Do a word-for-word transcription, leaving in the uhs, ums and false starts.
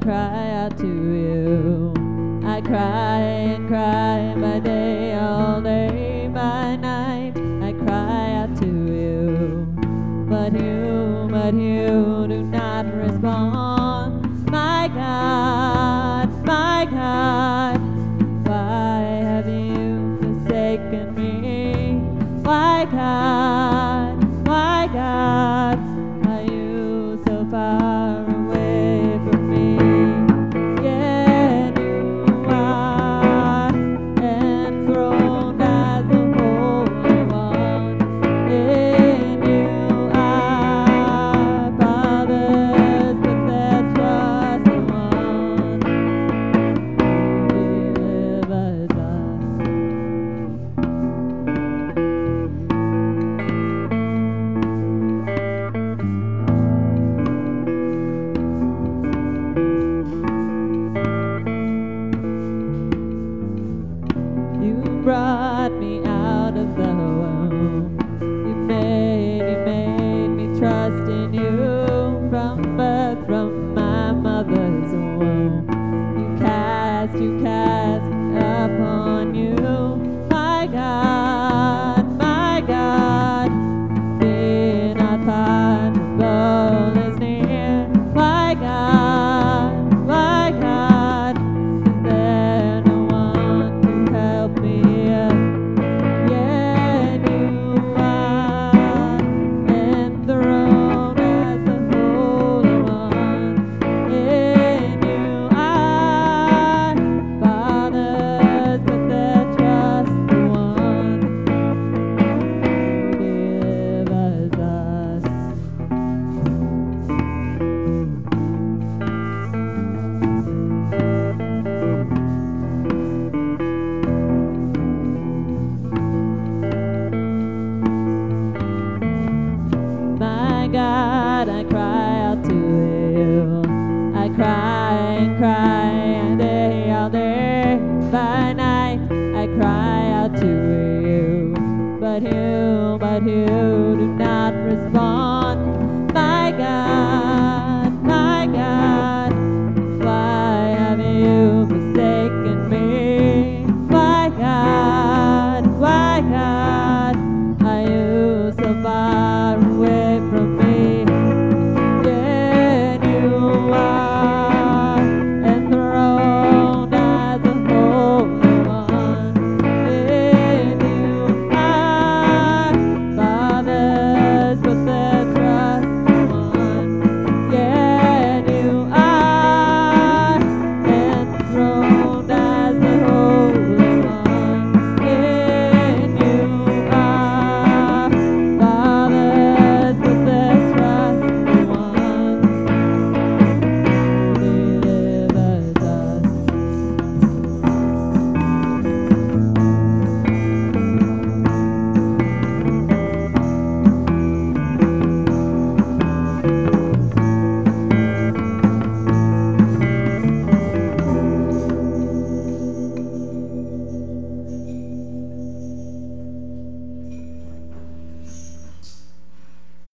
cry out to you. I cry and cry by day, all day, by night. I cry out to you, but you, but you do not respond. My God, my God, why have you forsaken me? Why, God, why, God, are you so far away from me? Yet you are enthroned as the Holy One. In you our fathers put their trust in one who delivers us. You brought me out of the womb. You made, you made me trust in you from birth, from my mother's womb. You cast, you cast me upon you. My God, my God, be not possible is near. My God, my God, is there no one to help me? Yet you are enthroned as the Holy One. In you our fathers put their trust in one who delivers us. My God, I cry out to you. I cry and cry all day, all day, by night. I cry out to you, but you, but you do not respond. My God.